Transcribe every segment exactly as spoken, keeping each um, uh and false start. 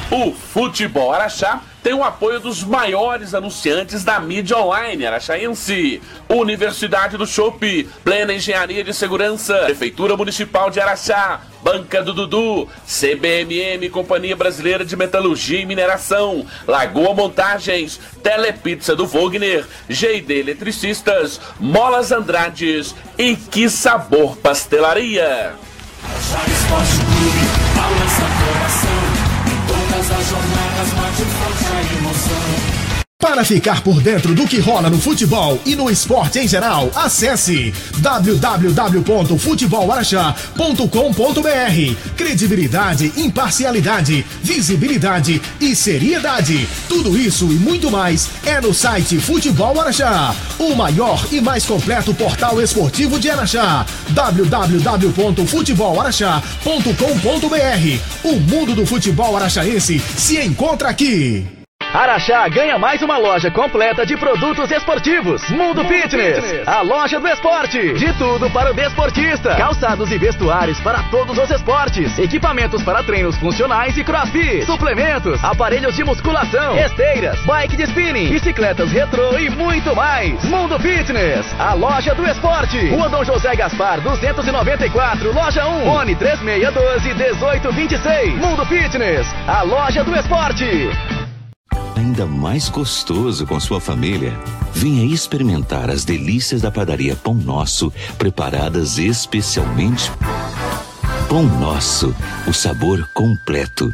O Futebol Araxá tem o apoio dos maiores anunciantes da mídia online araxaense: Universidade do Chopp, Plena Engenharia de Segurança, Prefeitura Municipal de Araxá, Banca do Dudu, C B M M, Companhia Brasileira de Metalurgia e Mineração, Lagoa Montagens, Telepizza do Wagner, G e D Eletricistas, Molas Andrades e Que Sabor Pastelaria. Araxá Esporte Clube, balança coração. Todas as jornadas bate forte a emoção. Para ficar por dentro do que rola no futebol e no esporte em geral, acesse w w w ponto futebol araxá ponto com ponto b r. Credibilidade, imparcialidade, visibilidade e seriedade. Tudo isso e muito mais é no site Futebol Araxá, o maior e mais completo portal esportivo de Araxá. w w w ponto futebol araxá ponto com ponto b r. O mundo do futebol araxaense se encontra aqui. Araxá ganha mais uma loja completa de produtos esportivos. Mundo Fitness, a loja do esporte. De tudo para o desportista. Calçados e vestuários para todos os esportes. Equipamentos para treinos funcionais e crossfit. Suplementos, aparelhos de musculação, esteiras, bike de spinning, bicicletas retrô e muito mais. Mundo Fitness, a loja do esporte. Rua Dom José Gaspar, duzentos e noventa e quatro, loja um. Fone três seis um dois, um oito dois seis. Mundo Fitness, a loja do esporte. Ainda mais gostoso com sua família. Venha experimentar as delícias da padaria Pão Nosso, preparadas especialmente. Pão Nosso, o sabor completo.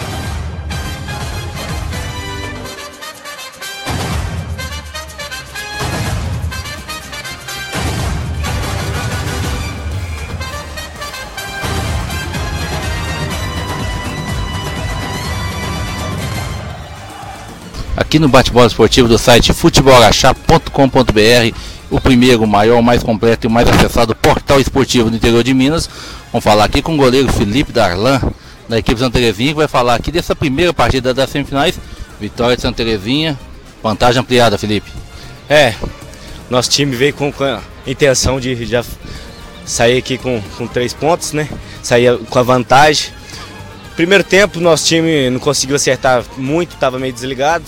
Aqui no bate-bola esportivo do site futebol araxá ponto com ponto b r, o primeiro, maior, mais completo e mais acessado portal esportivo do interior de Minas. Vamos falar aqui com o goleiro Felipe Darlan, da equipe Santa Terezinha, que vai falar aqui dessa primeira partida das semifinais. Vitória de Santa Terezinha, vantagem ampliada, Felipe. É, nosso time veio com, com a intenção de já sair aqui com, com três pontos, né? Sair com a vantagem. Primeiro tempo, nosso time não conseguiu acertar muito, estava meio desligado.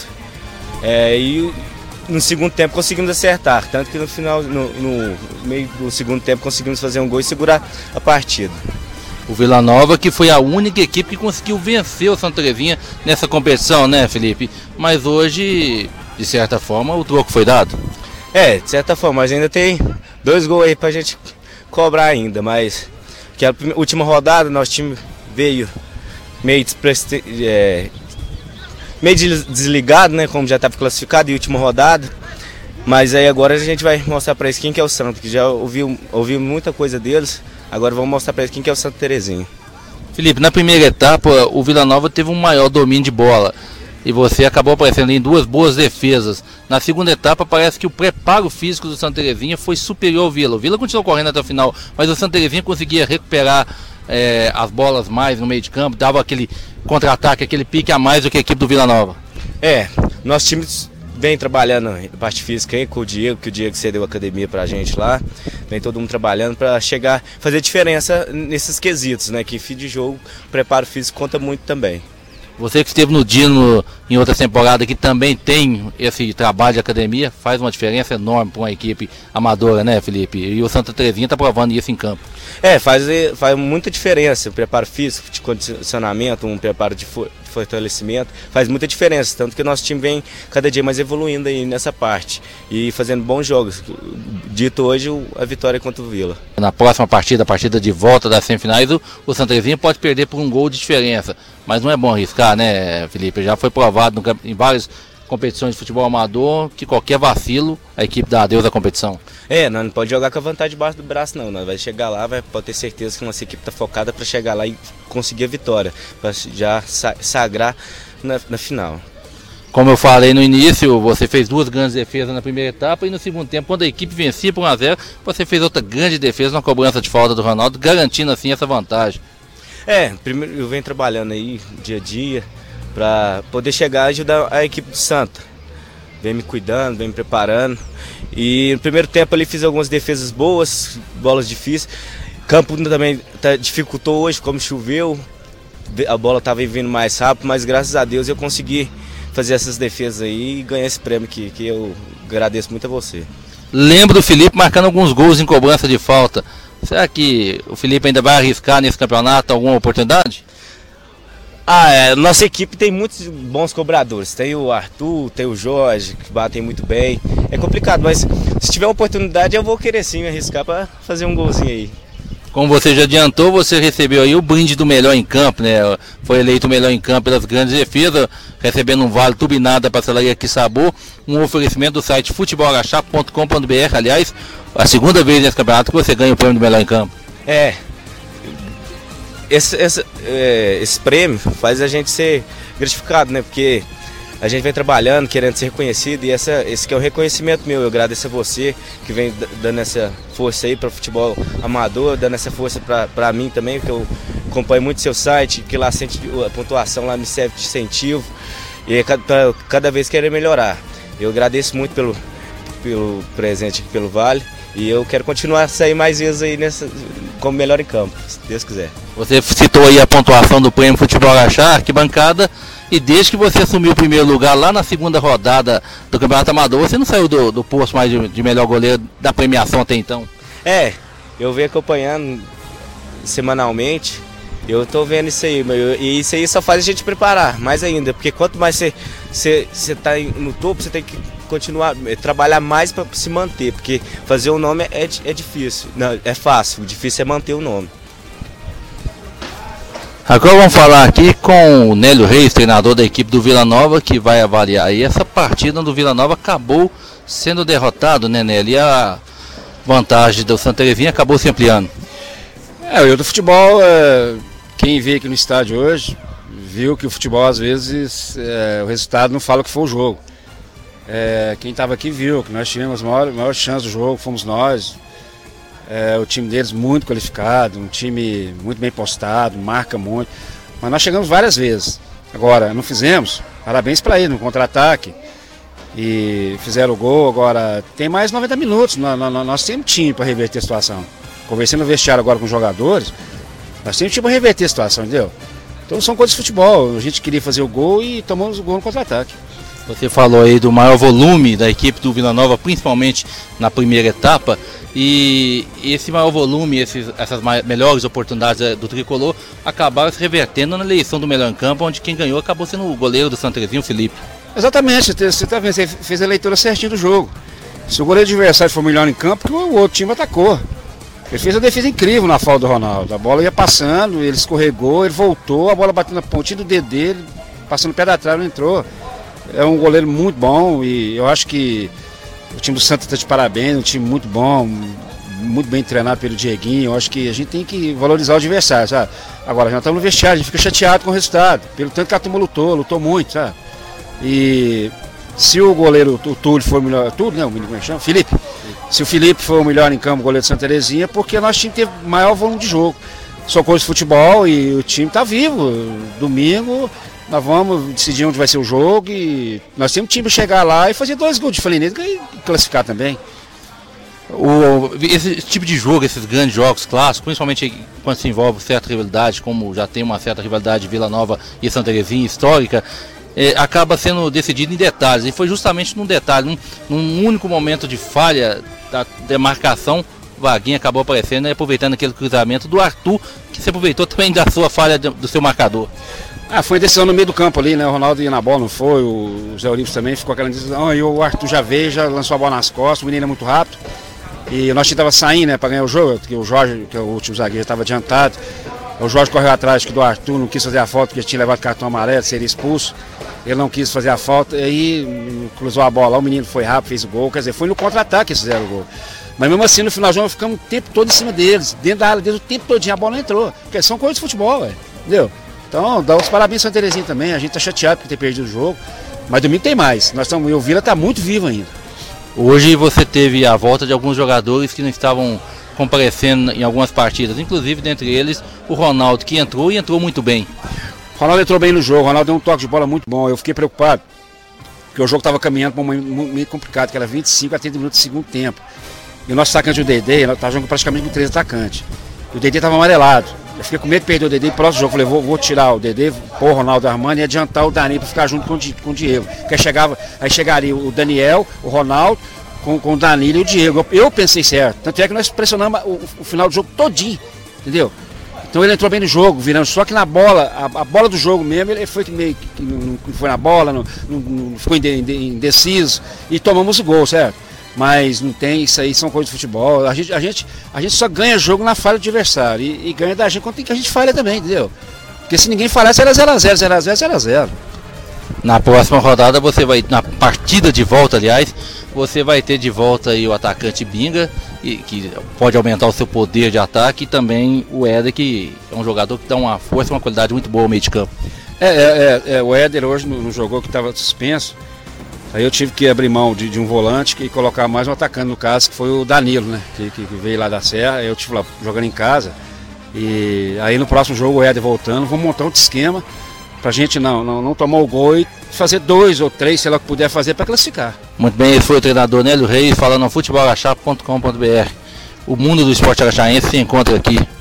É, e no segundo tempo conseguimos acertar, tanto que no final, no, no meio do segundo tempo conseguimos fazer um gol e segurar a partida. O Vila Nova, que foi a única equipe que conseguiu vencer o Santa Terezinha nessa competição, né, Felipe? Mas hoje, de certa forma, o troco foi dado? É, de certa forma, mas ainda tem dois gols aí pra gente cobrar ainda, mas que a última rodada nosso time veio meio despreste... é, meio desligado, né, como já estava classificado em última rodada, mas aí agora a gente vai mostrar para eles quem que é o Santo, que já ouviu, ouviu muita coisa deles, agora vamos mostrar para eles quem que é o Santa Terezinha. Felipe, na primeira etapa o Vila Nova teve um maior domínio de bola e você acabou aparecendo em duas boas defesas. Na segunda etapa parece que o preparo físico do Santa Terezinha foi superior ao Vila. O Vila continuou correndo até o final, mas o Santa Terezinha conseguia recuperar É, as bolas mais no meio de campo, dava aquele contra-ataque, aquele pique a mais do que a equipe do Vila Nova. É, nosso time vem trabalhando na parte física aí com o Diego, que o Diego cedeu a academia pra gente lá, vem todo mundo trabalhando para chegar, fazer diferença nesses quesitos, né, que fim de jogo, preparo físico conta muito também. Você que esteve no Dino em outra temporada, que também tem esse trabalho de academia, faz uma diferença enorme para uma equipe amadora, né, Felipe? E o Santa Terezinha está provando isso em campo. É, faz, faz muita diferença, um preparo físico, de condicionamento, um preparo de fortalecimento, faz muita diferença, tanto que o nosso time vem cada dia mais evoluindo aí nessa parte e fazendo bons jogos. Dito hoje, a vitória contra o Vila. Na próxima partida, a partida de volta das semifinais, o, o Santa Terezinha pode perder por um gol de diferença, mas não é bom arriscar, né, Felipe? Já foi provado no, em várias competições de futebol amador que qualquer vacilo a equipe dá adeus à competição. É, não, não pode jogar com a vantagem debaixo do braço não, nós vai chegar lá, vai, pode ter certeza que a nossa equipe está focada para chegar lá e conseguir a vitória, para já sa sagrar na, na final. Como eu falei no início, você fez duas grandes defesas na primeira etapa e no segundo tempo, quando a equipe vencia por um a zero, você fez outra grande defesa na cobrança de falta do Ronaldo, garantindo assim essa vantagem. É, primeiro eu venho trabalhando aí dia a dia para poder chegar e ajudar a equipe do Santa. Vem me cuidando, vem me preparando. E no primeiro tempo ali fiz algumas defesas boas, bolas difíceis. Campo também tá, dificultou hoje, como choveu. a bola estava vindo mais rápido, mas graças a Deus eu consegui fazer essas defesas aí e ganhar esse prêmio que, que eu agradeço muito a você. Lembro do Felipe marcando alguns gols em cobrança de falta. Será que o Felipe ainda vai arriscar nesse campeonato alguma oportunidade? Ah, é, nossa equipe tem muitos bons cobradores. Tem o Arthur, tem o Jorge, que batem muito bem. É complicado, mas se tiver oportunidade eu vou querer sim arriscar para fazer um golzinho aí. Como você já adiantou, você recebeu aí o brinde do melhor em campo, né? Foi eleito o melhor em campo pelas grandes defesas, recebendo um vale turbinado da pastelaria Que Sabor, um oferecimento do site futebol araxá ponto com ponto br. Aliás, a segunda vez nesse campeonato que você ganha o prêmio do melhor em campo. É. Esse, esse, é, esse prêmio faz a gente ser gratificado, né? Porque a gente vem trabalhando, querendo ser reconhecido, e essa, esse que é o reconhecimento meu. Eu agradeço a você que vem dando essa força aí para o futebol amador, dando essa força para mim também, porque eu acompanho muito seu site, que lá sente, a pontuação lá me serve de incentivo, e cada, cada vez querer melhorar. Eu agradeço muito pelo, pelo presente aqui pelo Vale, e eu quero continuar a sair mais vezes aí nessa, como melhor em campo, se Deus quiser. Você citou aí a pontuação do prêmio Futebol Araxá, arquibancada, e desde que você assumiu o primeiro lugar lá na segunda rodada do Campeonato Amador, você não saiu do, do posto mais de, de melhor goleiro da premiação até então? É, eu venho acompanhando semanalmente, eu tô vendo isso aí, e isso aí só faz a gente preparar mais ainda, porque quanto mais você, você, você tá no topo, você tem que continuar, trabalhar mais para se manter, porque fazer o nome é, é difícil, não, é fácil, o difícil é manter o nome. Agora vamos falar aqui com o Nélio Reis, treinador da equipe do Vila Nova, que vai avaliar aí essa partida do Vila Nova. Acabou sendo derrotado, né, Nélio? E a vantagem do Santa Terezinha acabou se ampliando. É, eu do futebol, é, quem veio aqui no estádio hoje, viu que o futebol às vezes, é, o resultado não fala o que foi o jogo. É, quem estava aqui viu que nós tivemos a maior, maior chance do jogo, fomos nós. É, o time deles muito qualificado, um time muito bem postado, marca muito, mas nós chegamos várias vezes. Agora, não fizemos, parabéns para eles no contra-ataque, e fizeram o gol. Agora, tem mais noventa minutos, nós, nós, nós temos time para reverter a situação. Conversando no vestiário agora com os jogadores, nós temos time para reverter a situação, entendeu? Então são coisas de futebol, a gente queria fazer o gol e tomamos o gol no contra-ataque. Você falou aí do maior volume da equipe do Vila Nova, principalmente na primeira etapa, e esse maior volume, esses, essas melhores oportunidades do Tricolor acabaram se revertendo na eleição do melhor em campo, onde quem ganhou acabou sendo o goleiro do Santa Terezinha, o Felipe. Exatamente, você, tá vendo, você fez a leitura certinha do jogo. Se o goleiro adversário for melhor em campo, o outro time atacou. Ele fez uma defesa incrível na falta do Ronaldo. A bola ia passando, ele escorregou, ele voltou, a bola bateu na pontinha do dedo dele, passando o pé da trave, não entrou. É um goleiro muito bom e eu acho que o time do Santa está de parabéns, um time muito bom, muito bem treinado pelo Dieguinho. Eu acho que a gente tem que valorizar o adversário, sabe? Agora, já estamos no vestiário, a gente fica chateado com o resultado, pelo tanto que a turma lutou, lutou muito, sabe? E se o goleiro, o Túlio for o melhor, Túlio, não, como é que chama? Felipe. Se o Felipe for o melhor em campo, o goleiro de Santa Terezinha, porque nosso time teve maior volume de jogo. Só coisa de futebol e o time está vivo. Domingo nós vamos decidir onde vai ser o jogo e nós temos time para chegar lá e fazer dois gols de Fluminense e classificar também. O, esse tipo de jogo, esses grandes jogos clássicos, principalmente quando se envolve certa rivalidade, como já tem uma certa rivalidade Vila Nova e Santa Terezinha histórica, é, acaba sendo decidido em detalhes. E foi justamente num detalhe, num, num único momento de falha da demarcação, o Vaguinho acabou aparecendo e aproveitando aquele cruzamento do Arthur, que se aproveitou também da sua falha de, do seu marcador. Ah, foi decisão no meio do campo ali, né? O Ronaldo ia na bola, não foi? O Zé Olívio também ficou aquela decisão. E o Arthur já veio, já lançou a bola nas costas, o menino é muito rápido. E o nosso time estava saindo, né, para ganhar o jogo, porque o Jorge, que é o último zagueiro, estava adiantado. O Jorge correu atrás do Arthur, não quis fazer a falta, porque tinha levado cartão amarelo, seria expulso. Ele não quis fazer a falta, e aí cruzou a bola lá, o menino foi rápido, fez o gol. Quer dizer, foi no contra-ataque que eles fizeram o gol. Mas mesmo assim, no final do jogo, ficamos o tempo todo em cima deles, dentro da área deles, o tempo todinho, a bola não entrou. Porque são coisas de futebol, véio, entendeu? Então, dá os parabéns a Santa Terezinha também, a gente tá chateado por ter perdido o jogo, mas domingo tem mais. Nós estamos, o Vila tá muito vivo ainda. Hoje você teve a volta de alguns jogadores que não estavam comparecendo em algumas partidas, inclusive dentre eles o Ronaldo, que entrou e entrou muito bem. O Ronaldo entrou bem no jogo, o Ronaldo deu um toque de bola muito bom, eu fiquei preocupado, porque o jogo estava caminhando para um momento meio complicado, que era vinte e cinco a trinta minutos do segundo tempo. E o nosso atacante, o Dedê, estava jogando praticamente com três atacantes. O Dedê estava amarelado. Eu fiquei com medo de perder o Dedê, próximo jogo, falei, vou, vou tirar o Dedê, pôr o Ronaldo Armani e adiantar o Danilo para ficar junto com o, com o Diego. Porque chegava, aí chegaria o Daniel, o Ronaldo, com, com o Danilo e o Diego. Eu, eu pensei certo, tanto é que nós pressionamos o, o final do jogo todinho, entendeu? Então ele entrou bem no jogo, virando, só que na bola, a, a bola do jogo mesmo, ele foi que meio que não, não foi na bola, não, não, não ficou indeciso e tomamos o gol, certo? Mas não tem, isso aí são coisas de futebol. A gente, a gente, a gente só ganha jogo na falha do adversário. E, e ganha da gente quando tem que a gente falha também, entendeu? Porque se ninguém falhar, será zero a zero, zero a zero, zero a zero. Na próxima rodada você vai, na partida de volta, aliás, você vai ter de volta aí o atacante Binga, e, que pode aumentar o seu poder de ataque, e também o Éder, que é um jogador que dá uma força e uma qualidade muito boa ao meio de campo. É, é, é, é o Éder hoje não jogou, que estava suspenso. Aí eu tive que abrir mão de, de um volante e colocar mais um atacante no caso, que foi o Danilo, né? Que, que veio lá da Serra, eu tive lá jogando em casa. E aí no próximo jogo o Éder voltando, vou montar outro esquema pra gente não, não, não tomar o gol e fazer dois ou três, sei lá o que puder fazer para classificar. Muito bem, esse foi o treinador Nélio Reis falando no futebol araxá ponto com ponto br. O mundo do esporte araxaense se encontra aqui.